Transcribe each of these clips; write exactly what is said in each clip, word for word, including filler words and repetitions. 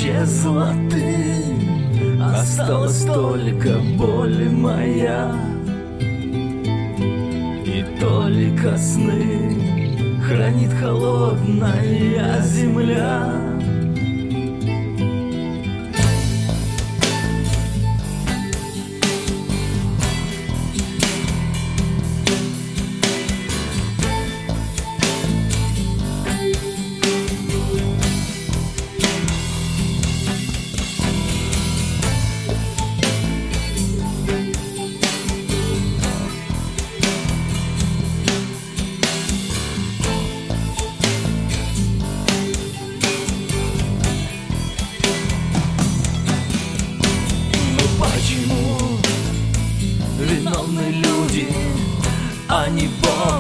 Исчезла ты, осталась только боль моя, и только сны хранит холодная земля. Виновны люди, а не Бог.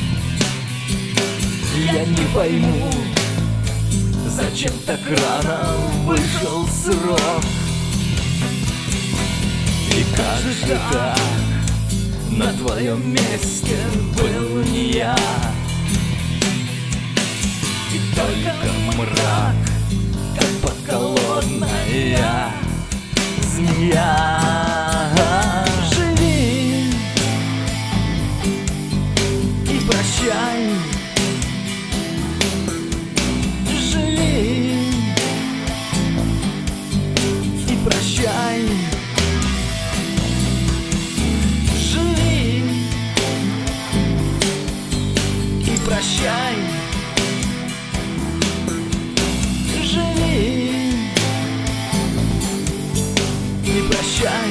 Я не пойму, зачем так рано вышел срок. И как же так, на твоем месте был не я. И только мрак, как подколодная змея. Прощай, живи и прощай, живи и прощай, живи и прощай.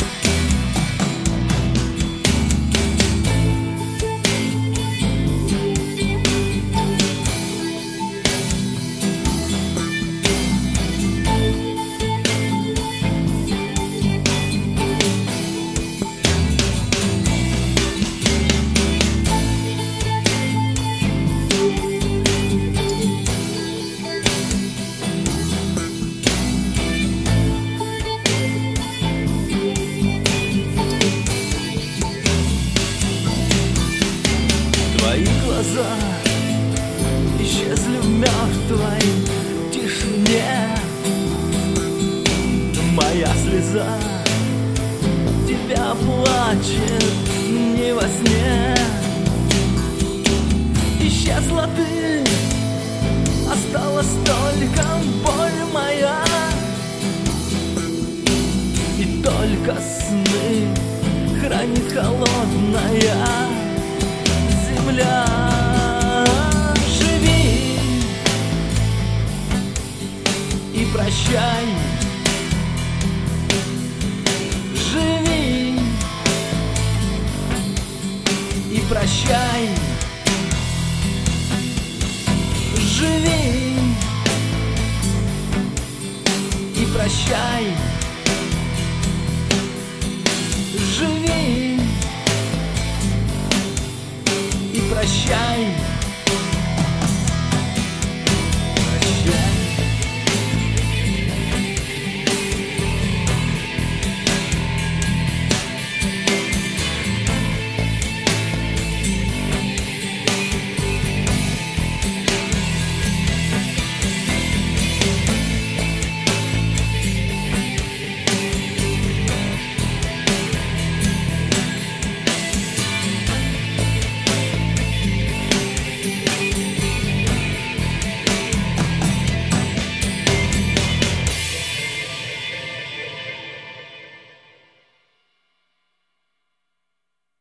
Твои глаза исчезли в мертвой тишине. Моя слеза тебя плачет не во сне. Исчезла ты, осталась только боль моя, и только сны хранит холодная земля. Живи и прощай, живи и прощай, живи и прощай, живи и прощай.